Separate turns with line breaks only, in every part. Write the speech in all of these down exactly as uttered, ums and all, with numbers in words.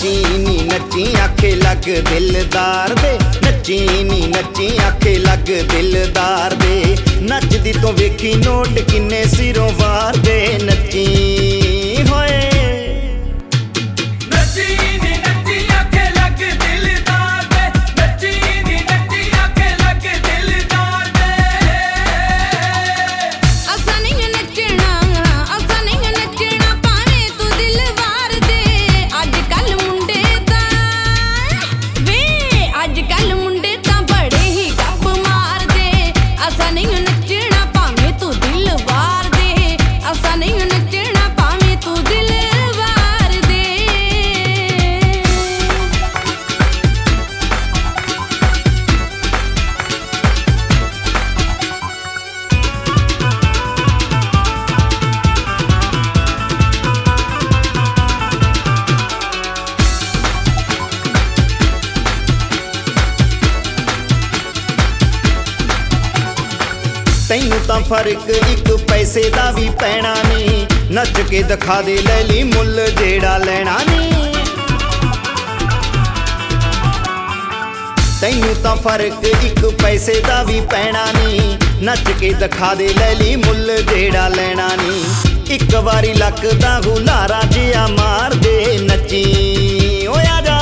नची नी नची आखे लग दिलदार दे, नची नी नची आखे लग दिलदार दे। नचदी तो वेखी नोट किन्ने सिरों वार दे, नची होए तैनू तां फर्क एक पैसे दा भी पैना नी, नच के दिखा दे ले ली मुल जेड़ा लेना नी। तैनू तां फर्क एक पैसे दा भी पैना नी, नच के दिखा दे ले ली मुल जेड़ा लेना नी। एक बारी लक दा हुलारा जिया मार दे, नची ओ आजा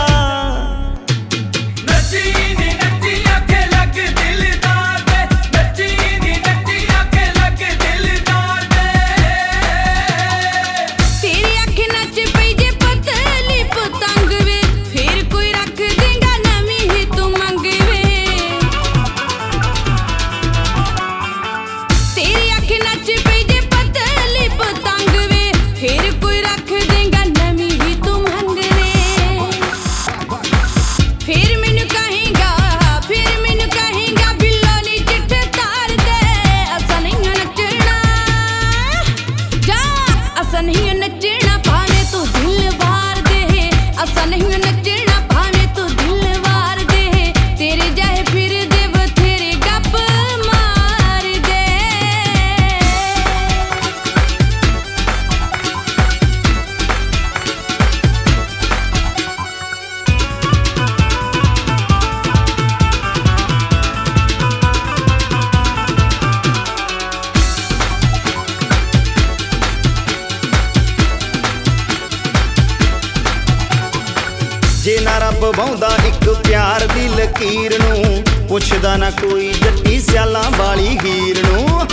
जे ना रब बाउंदा एक प्यार दी लकीर नूं, पुछदा ना कोई जट्टी सियालां वाली हीर नूं।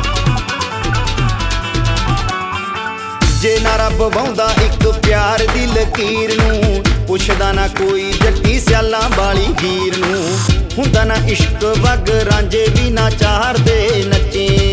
जे ना रब बाउंदा एक प्यार दी लकीर नूं, पुछदा ना कोई जट्टी सियालां वाली हीर नूं। हुंदा ना इश्क वग रांझे भी ना चार दे, नची